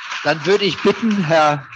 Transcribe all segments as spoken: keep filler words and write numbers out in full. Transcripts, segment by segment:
Dann würde ich bitten, Herr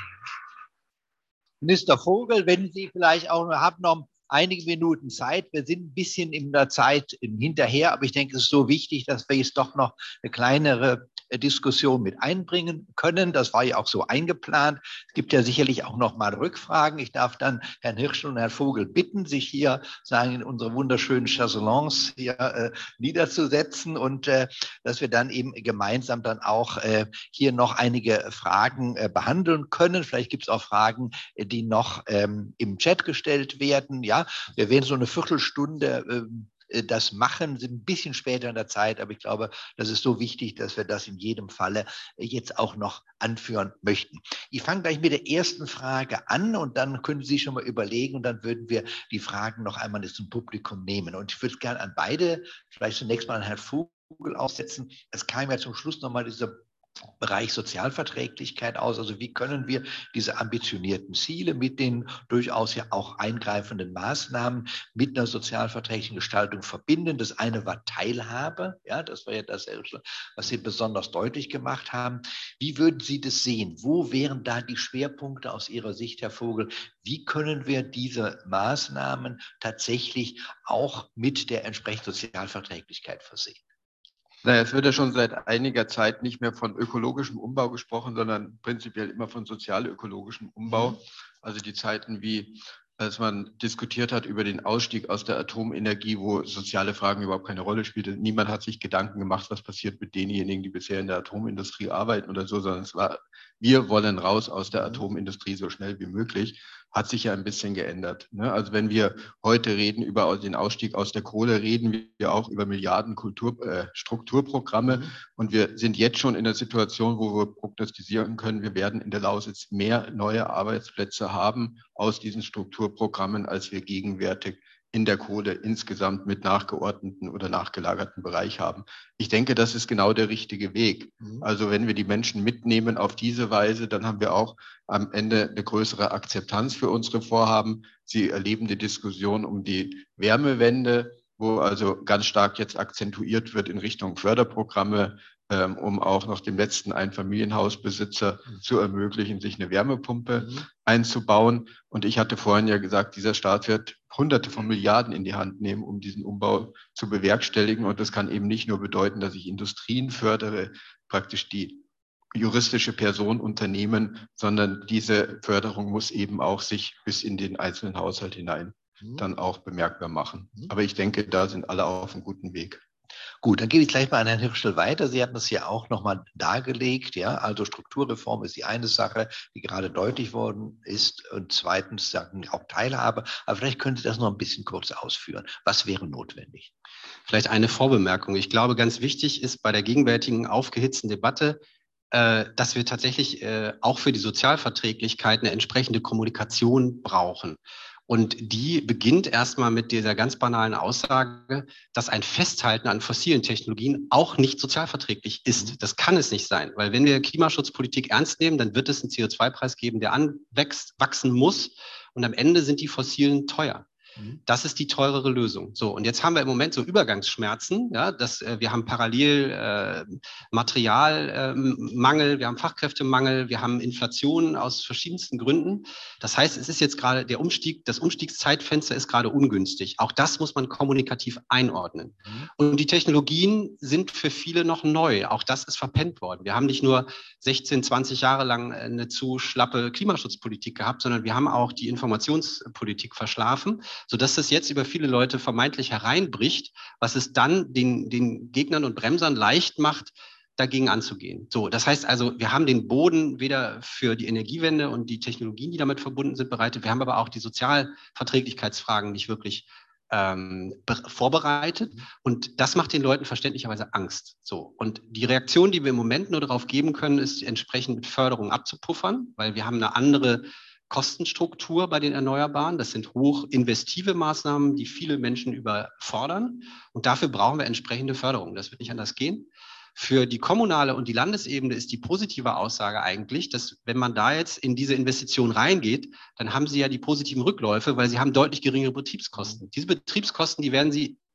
Minister Vogel, wenn Sie vielleicht auch noch haben, noch einige Minuten Zeit. Wir sind ein bisschen in der Zeit hinterher, aber ich denke, es ist so wichtig, dass wir jetzt doch noch eine kleinere Diskussion mit einbringen können. Das war ja auch so eingeplant. Es gibt ja sicherlich auch noch mal Rückfragen. Ich darf dann Herrn Hirsch und Herrn Vogel bitten, sich hier sagen in unsere wunderschönen Chaiselons hier äh, niederzusetzen und äh, dass wir dann eben gemeinsam dann auch äh, hier noch einige Fragen äh, behandeln können. Vielleicht gibt es auch Fragen, die noch ähm, im Chat gestellt werden. Ja, wir werden so eine Viertelstunde ähm, das machen, sind ein bisschen später in der Zeit, aber ich glaube, das ist so wichtig, dass wir das in jedem Falle jetzt auch noch anführen möchten. Ich fange gleich mit der ersten Frage an und dann können Sie schon mal überlegen und dann würden wir die Fragen noch einmal zum Publikum nehmen. Und ich würde gerne an beide, vielleicht zunächst mal an Herrn Vogel aussetzen. Es kam ja zum Schluss nochmal dieser Bereich Sozialverträglichkeit aus. Also wie können wir diese ambitionierten Ziele mit den durchaus ja auch eingreifenden Maßnahmen mit einer sozialverträglichen Gestaltung verbinden? Das eine war Teilhabe, ja, das war ja das, was Sie besonders deutlich gemacht haben. Wie würden Sie das sehen? Wo wären da die Schwerpunkte aus Ihrer Sicht, Herr Vogel? Wie können wir diese Maßnahmen tatsächlich auch mit der entsprechenden Sozialverträglichkeit versehen? Naja, es wird ja schon seit einiger Zeit nicht mehr von ökologischem Umbau gesprochen, sondern prinzipiell immer von sozial-ökologischem Umbau. Also die Zeiten, wie als man diskutiert hat über den Ausstieg aus der Atomenergie, wo soziale Fragen überhaupt keine Rolle spielten. Niemand hat sich Gedanken gemacht, was passiert mit denjenigen, die bisher in der Atomindustrie arbeiten oder so, sondern es war, wir wollen raus aus der Atomindustrie so schnell wie möglich. Hat sich ja ein bisschen geändert. Ne? Also wenn wir heute reden über den Ausstieg aus der Kohle, reden wir auch über Milliarden Kultur, äh, Strukturprogramme. Mhm. Und wir sind jetzt schon in der Situation, wo wir prognostizieren können, wir werden in der Lausitz mehr neue Arbeitsplätze haben aus diesen Strukturprogrammen, als wir gegenwärtig in der Kohle insgesamt mit nachgeordneten oder nachgelagerten Bereich haben. Ich denke, das ist genau der richtige Weg. Mhm. Also wenn wir die Menschen mitnehmen auf diese Weise, dann haben wir auch am Ende eine größere Akzeptanz für unsere Vorhaben. Sie erleben die Diskussion um die Wärmewende, wo also ganz stark jetzt akzentuiert wird in Richtung Förderprogramme, ähm, um auch noch dem letzten Einfamilienhausbesitzer mhm. zu ermöglichen, sich eine Wärmepumpe mhm. einzubauen. Und ich hatte vorhin ja gesagt, dieser Staat wird Hunderte von Milliarden in die Hand nehmen, um diesen Umbau zu bewerkstelligen. Und das kann eben nicht nur bedeuten, dass ich Industrien fördere, praktisch die juristische Person, Unternehmen, sondern diese Förderung muss eben auch sich bis in den einzelnen Haushalt hinein mhm. dann auch bemerkbar machen. Mhm. Aber ich denke, da sind alle auf einem guten Weg. Gut, dann gebe ich gleich mal an Herrn Hirschl weiter. Sie hatten das ja auch nochmal dargelegt. Ja, also Strukturreform ist die eine Sache, die gerade deutlich worden ist. Und zweitens sagen auch Teilhabe. Aber vielleicht können Sie das noch ein bisschen kurz ausführen. Was wäre notwendig? Vielleicht eine Vorbemerkung. Ich glaube, ganz wichtig ist bei der gegenwärtigen aufgehitzten Debatte, äh, dass wir tatsächlich äh, auch für die Sozialverträglichkeit eine entsprechende Kommunikation brauchen. Und die beginnt erstmal mit dieser ganz banalen Aussage, dass ein Festhalten an fossilen Technologien auch nicht sozialverträglich ist. Das kann es nicht sein, weil wenn wir Klimaschutzpolitik ernst nehmen, dann wird es einen C O zwei Preis geben, der anwächst, wachsen muss. Und am Ende sind die fossilen teuer. Das ist die teurere Lösung. So, und jetzt haben wir im Moment so Übergangsschmerzen. Ja, dass, äh, wir haben parallel äh, Materialmangel, äh, wir haben Fachkräftemangel, wir haben Inflation aus verschiedensten Gründen. Das heißt, es ist jetzt gerade der Umstieg, das Umstiegszeitfenster ist gerade ungünstig. Auch das muss man kommunikativ einordnen. Mhm. Und die Technologien sind für viele noch neu. Auch das ist verpennt worden. Wir haben nicht nur sechzehn, zwanzig Jahre lang eine zu schlappe Klimaschutzpolitik gehabt, sondern wir haben auch die Informationspolitik verschlafen, sodass das jetzt über viele Leute vermeintlich hereinbricht, was es dann den, den Gegnern und Bremsern leicht macht, dagegen anzugehen. So, das heißt also, wir haben den Boden weder für die Energiewende und die Technologien, die damit verbunden sind, bereitet. Wir haben aber auch die Sozialverträglichkeitsfragen nicht wirklich ähm, vorbereitet. Und das macht den Leuten verständlicherweise Angst. So, und die Reaktion, die wir im Moment nur darauf geben können, ist entsprechend mit Förderung abzupuffern, weil wir haben eine andere Kostenstruktur bei den Erneuerbaren. Das sind hoch investive Maßnahmen, die viele Menschen überfordern. Und dafür brauchen wir entsprechende Förderung. Das wird nicht anders gehen. Für die kommunale und die Landesebene ist die positive Aussage eigentlich, dass wenn man da jetzt in diese Investition reingeht, dann haben sie ja die positiven Rückläufe, weil sie haben deutlich geringere Betriebskosten. Diese Betriebskosten, die werden sie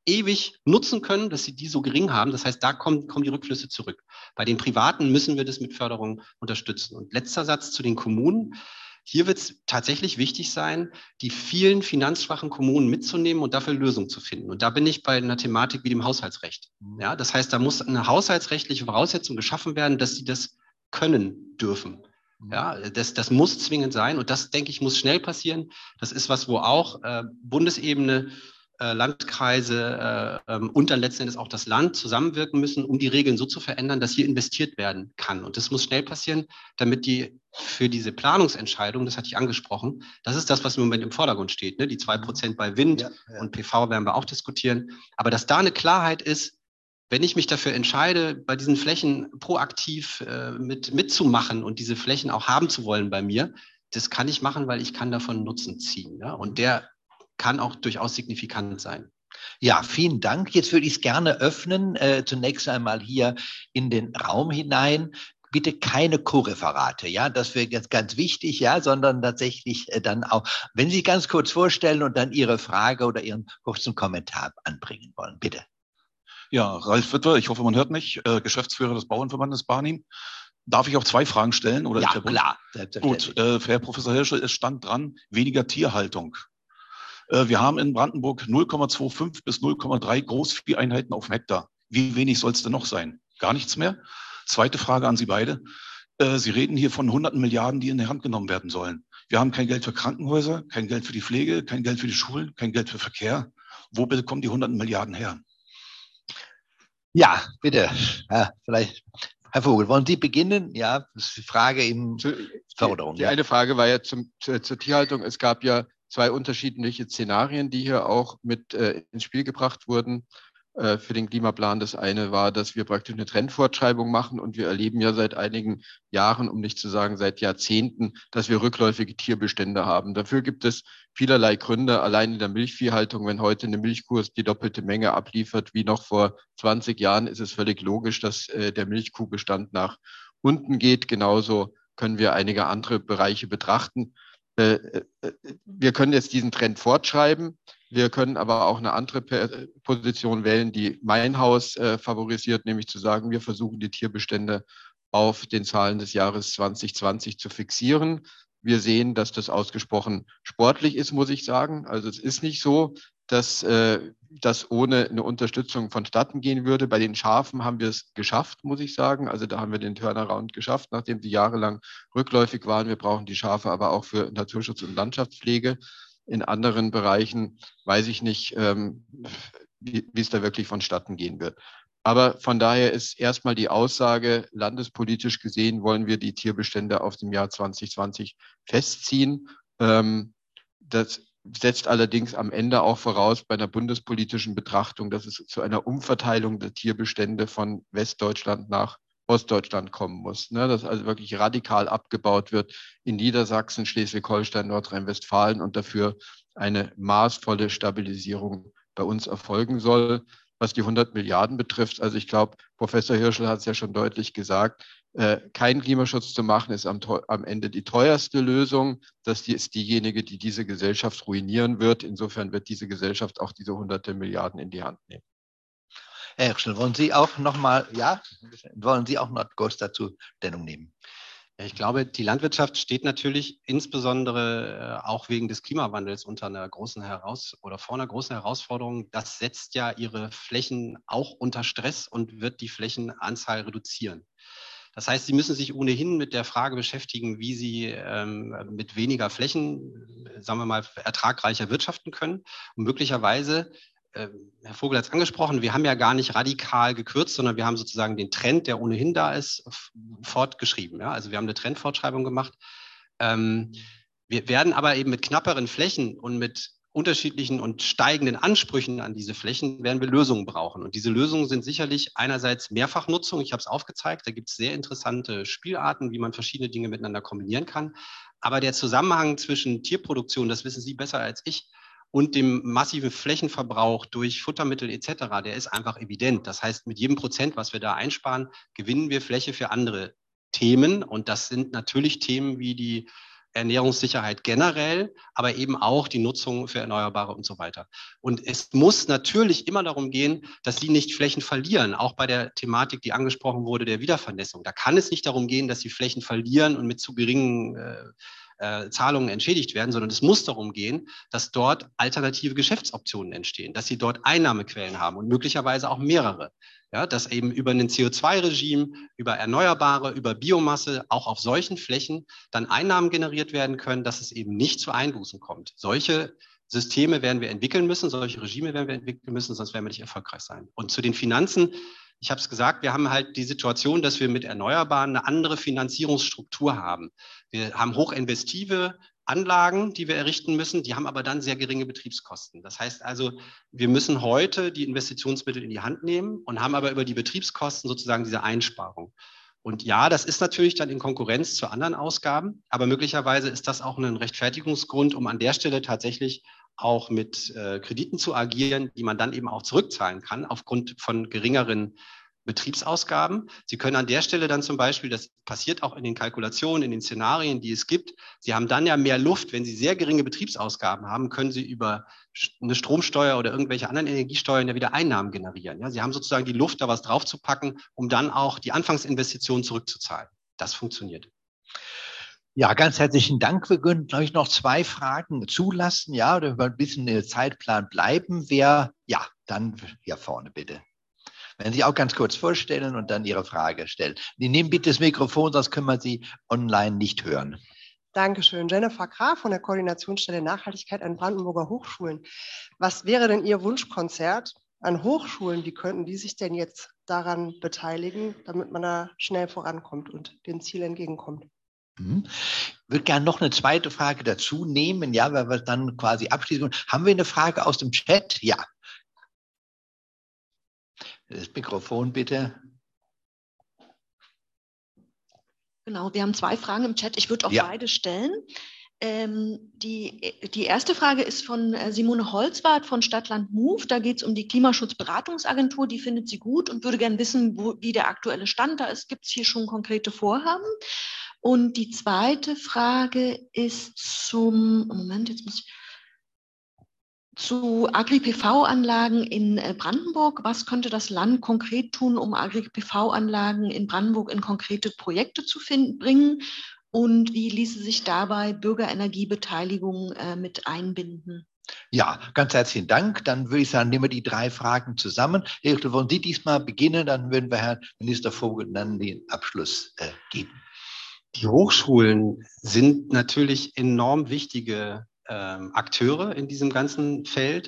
ewig nutzen können, dass sie die so gering haben. Das heißt, da kommen, kommen die Rückflüsse zurück. Bei den Privaten müssen wir das mit Förderung unterstützen. Und letzter Satz zu den Kommunen. Hier wird es tatsächlich wichtig sein, die vielen finanzschwachen Kommunen mitzunehmen und dafür Lösungen zu finden. Und da bin ich bei einer Thematik wie dem Haushaltsrecht. Ja, das heißt, da muss eine haushaltsrechtliche Voraussetzung geschaffen werden, dass sie das können dürfen. Ja, das, das muss zwingend sein. Und das, denke ich, muss schnell passieren. Das ist was, wo auch äh, Bundesebene, äh, Landkreise äh, ähm, und dann letzten Endes auch das Land zusammenwirken müssen, um die Regeln so zu verändern, dass hier investiert werden kann. Und das muss schnell passieren, damit die für diese Planungsentscheidung, das hatte ich angesprochen, das ist das, was im Moment im Vordergrund steht, ne? Die zwei Prozent bei Wind ja, ja. und P V werden wir auch diskutieren. Aber dass da eine Klarheit ist, wenn ich mich dafür entscheide, bei diesen Flächen proaktiv äh, mit, mitzumachen und diese Flächen auch haben zu wollen bei mir, das kann ich machen, weil ich kann davon Nutzen ziehen. Ja? Und der kann auch durchaus signifikant sein. Ja, vielen Dank. Jetzt würde ich es gerne öffnen, äh, zunächst einmal hier in den Raum hinein. Bitte keine Co-Referate, ja, das wäre jetzt ganz wichtig, ja, sondern tatsächlich äh, dann auch, wenn Sie ganz kurz vorstellen und dann Ihre Frage oder Ihren kurzen Kommentar anbringen wollen, bitte. Ja, Ralf Wittwer, ich hoffe, man hört mich, äh, Geschäftsführer des Bauernverbandes Barnim. Darf ich auch zwei Fragen stellen? Oder ja, klar. Gut, äh, Herr Professor Hirschl, es stand dran, weniger Tierhaltung. Äh, wir haben in Brandenburg null Komma fünfundzwanzig bis null Komma drei Großvieheinheiten auf dem Hektar. Wie wenig soll es denn noch sein? Gar nichts mehr? Zweite Frage an Sie beide. Äh, Sie reden hier von hunderten Milliarden, die in die Hand genommen werden sollen. Wir haben kein Geld für Krankenhäuser, kein Geld für die Pflege, kein Geld für die Schulen, kein Geld für Verkehr. Wo bitte kommen die hunderten Milliarden her? Ja, bitte. Ja, vielleicht, Herr Vogel, wollen Sie beginnen? Ja, das ist die Frage im Förderung. Die, die ja. eine Frage war ja zum, zur, zur Tierhaltung. Es gab ja zwei unterschiedliche Szenarien, die hier auch mit äh, ins Spiel gebracht wurden äh, für den Klimaplan. Das eine war, dass wir praktisch eine Trendfortschreibung machen und wir erleben ja seit einigen Jahren, um nicht zu sagen seit Jahrzehnten, dass wir rückläufige Tierbestände haben. Dafür gibt es vielerlei Gründe. Allein in der Milchviehhaltung, wenn heute eine Milchkuh die doppelte Menge abliefert wie noch vor zwanzig Jahren, ist es völlig logisch, dass äh, der Milchkuhbestand nach unten geht. Genauso können wir einige andere Bereiche betrachten. Äh, äh, wir können jetzt diesen Trend fortschreiben. Wir können aber auch eine andere Position wählen, die mein Haus äh, favorisiert, nämlich zu sagen, wir versuchen die Tierbestände auf den Zahlen des Jahres zwanzig zwanzig zu fixieren. Wir sehen, dass das ausgesprochen sportlich ist, muss ich sagen. Also es ist nicht so, dass äh, das ohne eine Unterstützung vonstatten gehen würde. Bei den Schafen haben wir es geschafft, muss ich sagen. Also da haben wir den Turnaround geschafft, nachdem sie jahrelang rückläufig waren. Wir brauchen die Schafe aber auch für Naturschutz und Landschaftspflege. In anderen Bereichen weiß ich nicht, ähm, wie, wie es da wirklich vonstatten gehen wird. Aber von daher ist erstmal die Aussage, landespolitisch gesehen wollen wir die Tierbestände auf dem Jahr zwanzig zwanzig festziehen. Ähm, das setzt allerdings am Ende auch voraus bei einer bundespolitischen Betrachtung, dass es zu einer Umverteilung der Tierbestände von Westdeutschland nach Ostdeutschland kommen muss. Ne? Dass also wirklich radikal abgebaut wird in Niedersachsen, Schleswig-Holstein, Nordrhein-Westfalen und dafür eine maßvolle Stabilisierung bei uns erfolgen soll. Was die hundert Milliarden betrifft, also ich glaube, Professor Hirschl hat es ja schon deutlich gesagt, äh, keinen Klimaschutz zu machen, ist am, am Ende die teuerste Lösung. Das die ist diejenige, die diese Gesellschaft ruinieren wird. Insofern wird diese Gesellschaft auch diese hunderte Milliarden in die Hand nehmen. Herr Hirschl, wollen Sie auch noch mal, ja, wollen Sie auch noch kurz dazu Stellung nehmen? Ja, ich glaube, die Landwirtschaft steht natürlich insbesondere äh, auch wegen des Klimawandels unter einer großen Heraus- oder vor einer großen Herausforderung. Das setzt ja ihre Flächen auch unter Stress und wird die Flächenanzahl reduzieren. Das heißt, sie müssen sich ohnehin mit der Frage beschäftigen, wie sie ähm, mit weniger Flächen, sagen wir mal, ertragreicher wirtschaften können. Und möglicherweise, äh, Herr Vogel hat es angesprochen, wir haben ja gar nicht radikal gekürzt, sondern wir haben sozusagen den Trend, der ohnehin da ist, fortgeschrieben. Ja? Also wir haben eine Trendfortschreibung gemacht. Ähm, wir werden aber eben mit knapperen Flächen und mit unterschiedlichen und steigenden Ansprüchen an diese Flächen werden wir Lösungen brauchen. Und diese Lösungen sind sicherlich einerseits Mehrfachnutzung. Ich habe es aufgezeigt, da gibt es sehr interessante Spielarten, wie man verschiedene Dinge miteinander kombinieren kann. Aber der Zusammenhang zwischen Tierproduktion, das wissen Sie besser als ich, und dem massiven Flächenverbrauch durch Futtermittel et cetera, der ist einfach evident. Das heißt, mit jedem Prozent, was wir da einsparen, gewinnen wir Fläche für andere Themen. Und das sind natürlich Themen wie die Ernährungssicherheit generell, aber eben auch die Nutzung für Erneuerbare und so weiter. Und es muss natürlich immer darum gehen, dass sie nicht Flächen verlieren, auch bei der Thematik, die angesprochen wurde, der Wiedervernässung. Da kann es nicht darum gehen, dass sie Flächen verlieren und mit zu geringen äh, äh, Zahlungen entschädigt werden, sondern es muss darum gehen, dass dort alternative Geschäftsoptionen entstehen, dass sie dort Einnahmequellen haben und möglicherweise auch mehrere. Ja, dass eben über ein C O zwei Regime, über Erneuerbare, über Biomasse auch auf solchen Flächen dann Einnahmen generiert werden können, dass es eben nicht zu Einbußen kommt. Solche Systeme werden wir entwickeln müssen, solche Regime werden wir entwickeln müssen, sonst werden wir nicht erfolgreich sein. Und zu den Finanzen, ich habe es gesagt, wir haben halt die Situation, dass wir mit Erneuerbaren eine andere Finanzierungsstruktur haben. Wir haben hochinvestive Anlagen, die wir errichten müssen, die haben aber dann sehr geringe Betriebskosten. Das heißt also, wir müssen heute die Investitionsmittel in die Hand nehmen und haben aber über die Betriebskosten sozusagen diese Einsparung. Und ja, das ist natürlich dann in Konkurrenz zu anderen Ausgaben, aber möglicherweise ist das auch ein Rechtfertigungsgrund, um an der Stelle tatsächlich auch mit äh, Krediten zu agieren, die man dann eben auch zurückzahlen kann aufgrund von geringeren Betriebsausgaben. Sie können an der Stelle dann zum Beispiel, das passiert auch in den Kalkulationen, in den Szenarien, die es gibt, Sie haben dann ja mehr Luft. Wenn Sie sehr geringe Betriebsausgaben haben, können Sie über eine Stromsteuer oder irgendwelche anderen Energiesteuern ja wieder Einnahmen generieren. Ja, Sie haben sozusagen die Luft, da was draufzupacken, um dann auch die Anfangsinvestitionen zurückzuzahlen. Das funktioniert. Ja, ganz herzlichen Dank. Wir können, glaube ich, noch zwei Fragen zulassen, ja, oder über ein bisschen den Zeitplan bleiben. Wer, ja, dann hier vorne bitte. Wenn Sie auch ganz kurz vorstellen und dann Ihre Frage stellen. Sie nehmen bitte das Mikrofon, sonst können wir Sie online nicht hören. Dankeschön. Jennifer Graf von der Koordinationsstelle Nachhaltigkeit an Brandenburger Hochschulen. Was wäre denn Ihr Wunschkonzert an Hochschulen? Wie könnten die sich denn jetzt daran beteiligen, damit man da schnell vorankommt und dem Ziel entgegenkommt? Mhm. Ich würde gerne noch eine zweite Frage dazu nehmen, ja, weil wir dann quasi abschließen. Haben wir eine Frage aus dem Chat? Ja. Das Mikrofon bitte. Genau, wir haben zwei Fragen im Chat. Ich würde auch ja. beide stellen. Ähm, die, die erste Frage ist von Simone Holzwart von Stadtland Move. Da geht es um die Klimaschutzberatungsagentur. Die findet sie gut und würde gerne wissen, wo, wie der aktuelle Stand da ist. Gibt es hier schon konkrete Vorhaben? Und die zweite Frage ist zum, Moment, jetzt muss ich, zu Agri-P V-Anlagen in Brandenburg. Was könnte das Land konkret tun, um Agri-P V-Anlagen in Brandenburg in konkrete Projekte zu finden, bringen? Und wie ließe sich dabei Bürgerenergiebeteiligung äh, mit einbinden? Ja, ganz herzlichen Dank. Dann würde ich sagen, nehmen wir die drei Fragen zusammen. Wollen Sie diesmal beginnen? Dann würden wir Herrn Minister Vogel dann den Abschluss äh, geben. Die Hochschulen sind natürlich enorm wichtige ähm, Akteure in diesem ganzen Feld.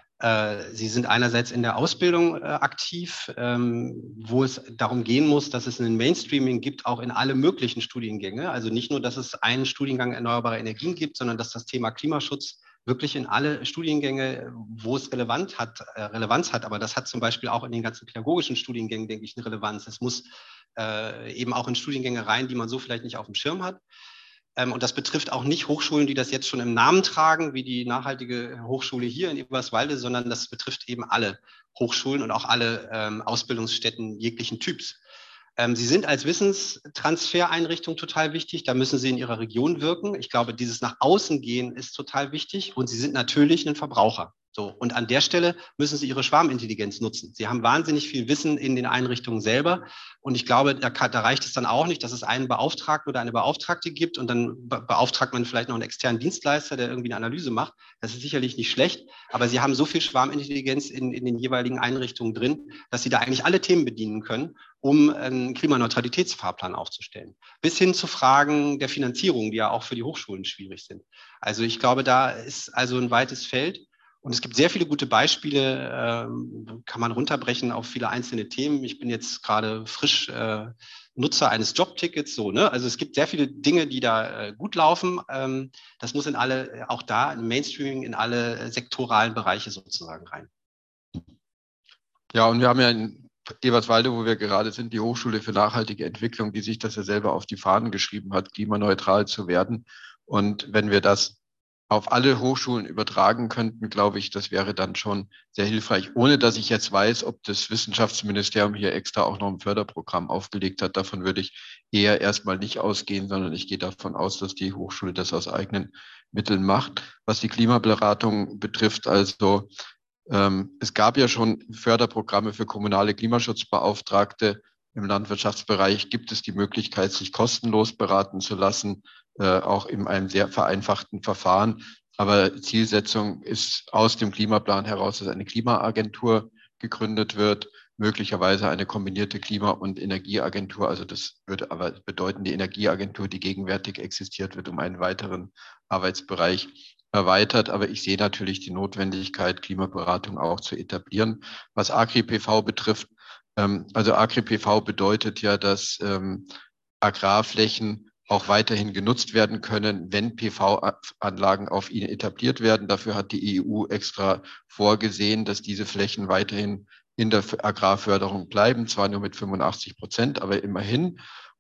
Äh, sie sind einerseits in der Ausbildung äh, aktiv, ähm, wo es darum gehen muss, dass es ein Mainstreaming gibt, auch in alle möglichen Studiengänge. Also nicht nur, dass es einen Studiengang erneuerbare Energien gibt, sondern dass das Thema Klimaschutz wirklich in alle Studiengänge, wo es relevant hat, äh, Relevanz hat. Aber das hat zum Beispiel auch in den ganzen pädagogischen Studiengängen, denke ich, eine Relevanz. Es muss äh, eben auch in Studiengänge rein, die man so vielleicht nicht auf dem Schirm hat. Ähm, und das betrifft auch nicht Hochschulen, die das jetzt schon im Namen tragen, wie die nachhaltige Hochschule hier in Eberswalde, sondern das betrifft eben alle Hochschulen und auch alle ähm, Ausbildungsstätten jeglichen Typs. Ähm, sie sind als Wissenstransfereinrichtung total wichtig. Da müssen Sie in Ihrer Region wirken. Ich glaube, dieses nach außen gehen ist total wichtig. Und Sie sind natürlich ein Verbraucher. So. Und an der Stelle müssen Sie Ihre Schwarmintelligenz nutzen. Sie haben wahnsinnig viel Wissen in den Einrichtungen selber. Und ich glaube, da, da reicht es dann auch nicht, dass es einen Beauftragten oder eine Beauftragte gibt und dann be- beauftragt man vielleicht noch einen externen Dienstleister, der irgendwie eine Analyse macht. Das ist sicherlich nicht schlecht. Aber Sie haben so viel Schwarmintelligenz in, in den jeweiligen Einrichtungen drin, dass Sie da eigentlich alle Themen bedienen können, um einen Klimaneutralitätsfahrplan aufzustellen. Bis hin zu Fragen der Finanzierung, die ja auch für die Hochschulen schwierig sind. Also ich glaube, da ist also ein weites Feld. Und es gibt sehr viele gute Beispiele, ähm, kann man runterbrechen auf viele einzelne Themen. Ich bin jetzt gerade frisch äh, Nutzer eines Jobtickets, so, ne? Also es gibt sehr viele Dinge, die da äh, gut laufen. Ähm, das muss in alle, auch da im Mainstreaming, in alle sektoralen Bereiche sozusagen rein. Ja, und wir haben ja in Eberswalde, wo wir gerade sind, die Hochschule für nachhaltige Entwicklung, die sich das ja selber auf die Fahnen geschrieben hat, klimaneutral zu werden. Und wenn wir das auf alle Hochschulen übertragen könnten, glaube ich, das wäre dann schon sehr hilfreich, ohne dass ich jetzt weiß, ob das Wissenschaftsministerium hier extra auch noch ein Förderprogramm aufgelegt hat. Davon würde ich eher erstmal nicht ausgehen, sondern ich gehe davon aus, dass die Hochschule das aus eigenen Mitteln macht. Was die Klimaberatung betrifft, also ähm, es gab ja schon Förderprogramme für kommunale Klimaschutzbeauftragte. Im Landwirtschaftsbereich gibt es die Möglichkeit, sich kostenlos beraten zu lassen, äh, auch in einem sehr vereinfachten Verfahren. Aber Zielsetzung ist aus dem Klimaplan heraus, dass eine Klimaagentur gegründet wird, möglicherweise eine kombinierte Klima- und Energieagentur. Also das würde aber bedeuten, die Energieagentur, die gegenwärtig existiert, wird um einen weiteren Arbeitsbereich erweitert. Aber ich sehe natürlich die Notwendigkeit, Klimaberatung auch zu etablieren. Was Agri-P V betrifft, also Agri-P V bedeutet ja, dass ähm, Agrarflächen auch weiterhin genutzt werden können, wenn P V-Anlagen auf ihnen etabliert werden. Dafür hat die E U extra vorgesehen, dass diese Flächen weiterhin in der Agrarförderung bleiben, zwar nur mit fünfundachtzig Prozent, aber immerhin.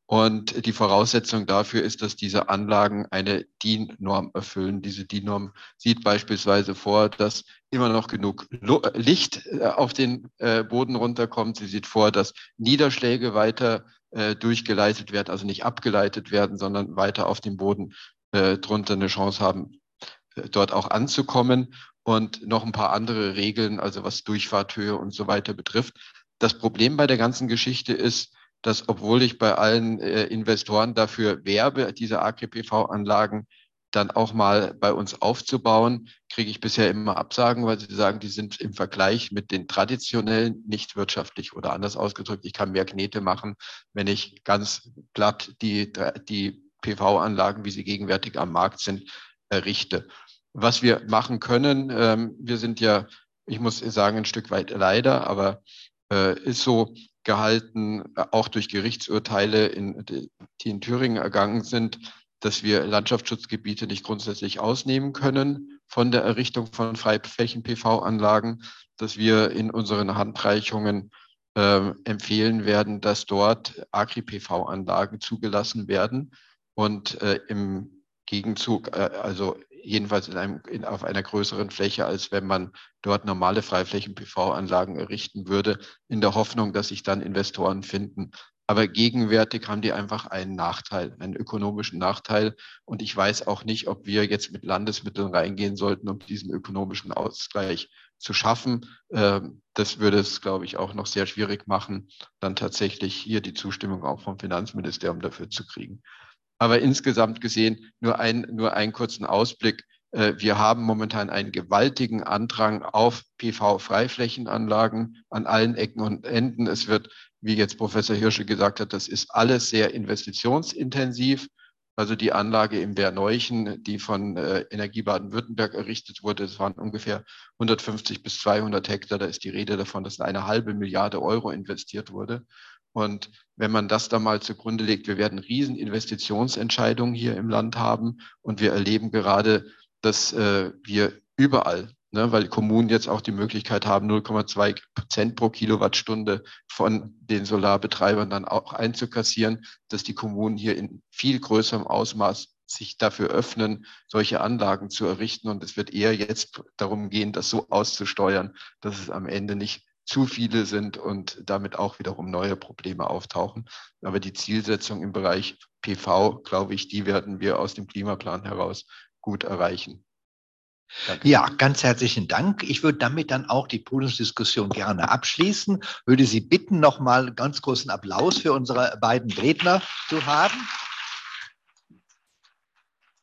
Und die Voraussetzung dafür ist, dass diese Anlagen eine D I N-Norm erfüllen. Diese D I N-Norm sieht beispielsweise vor, dass immer noch genug Licht auf den Boden runterkommt. Sie sieht vor, dass Niederschläge weiter durchgeleitet werden, also nicht abgeleitet werden, sondern weiter auf dem Boden drunter eine Chance haben, dort auch anzukommen. Und noch ein paar andere Regeln, also was Durchfahrthöhe und so weiter betrifft. Das Problem bei der ganzen Geschichte ist, dass obwohl ich bei allen äh, Investoren dafür werbe, diese Agri-P V-Anlagen dann auch mal bei uns aufzubauen, kriege ich bisher immer Absagen, weil sie sagen, die sind im Vergleich mit den traditionellen nicht wirtschaftlich, oder anders ausgedrückt, ich kann mehr Knete machen, wenn ich ganz platt die, die P V-Anlagen, wie sie gegenwärtig am Markt sind, errichte. Was wir machen können, ähm, wir sind ja, ich muss sagen, ein Stück weit leider, aber äh, ist so, gehalten, auch durch Gerichtsurteile, in, die in Thüringen ergangen sind, dass wir Landschaftsschutzgebiete nicht grundsätzlich ausnehmen können von der Errichtung von Freiflächen-P V-Anlagen, dass wir in unseren Handreichungen äh, empfehlen werden, dass dort Agri-P V-Anlagen zugelassen werden und äh, im Gegenzug, äh, also jedenfalls in einem, in, auf einer größeren Fläche, als wenn man dort normale Freiflächen-P V-Anlagen errichten würde, in der Hoffnung, dass sich dann Investoren finden. Aber gegenwärtig haben die einfach einen Nachteil, einen ökonomischen Nachteil. Und ich weiß auch nicht, ob wir jetzt mit Landesmitteln reingehen sollten, um diesen ökonomischen Ausgleich zu schaffen. Das würde es, glaube ich, auch noch sehr schwierig machen, dann tatsächlich hier die Zustimmung auch vom Finanzministerium dafür zu kriegen. Aber insgesamt gesehen nur ein, nur einen kurzen Ausblick. Wir haben momentan einen gewaltigen Andrang auf P V-Freiflächenanlagen an allen Ecken und Enden. Es wird, wie jetzt Professor Hirsche gesagt hat, das ist alles sehr investitionsintensiv. Also die Anlage im Berneuchen, die von äh, Energie Baden-Württemberg errichtet wurde, das waren ungefähr hundertfünfzig bis zweihundert Hektar. Da ist die Rede davon, dass eine halbe Milliarde Euro investiert wurde. Und wenn man das da mal zugrunde legt, wir werden riesen Investitionsentscheidungen hier im Land haben. Und wir erleben gerade, dass äh, wir überall, ne, weil Kommunen jetzt auch die Möglichkeit haben, null Komma zwei Prozent pro Kilowattstunde von den Solarbetreibern dann auch einzukassieren, dass die Kommunen hier in viel größerem Ausmaß sich dafür öffnen, solche Anlagen zu errichten. Und es wird eher jetzt darum gehen, das so auszusteuern, dass es am Ende nicht zu viele sind und damit auch wiederum neue Probleme auftauchen. Aber die Zielsetzung im Bereich P V, glaube ich, die werden wir aus dem Klimaplan heraus gut erreichen. Danke. Ja, ganz herzlichen Dank. Ich würde damit dann auch die Podiumsdiskussion gerne abschließen. Würde Sie bitten, noch mal ganz großen Applaus für unsere beiden Redner zu haben.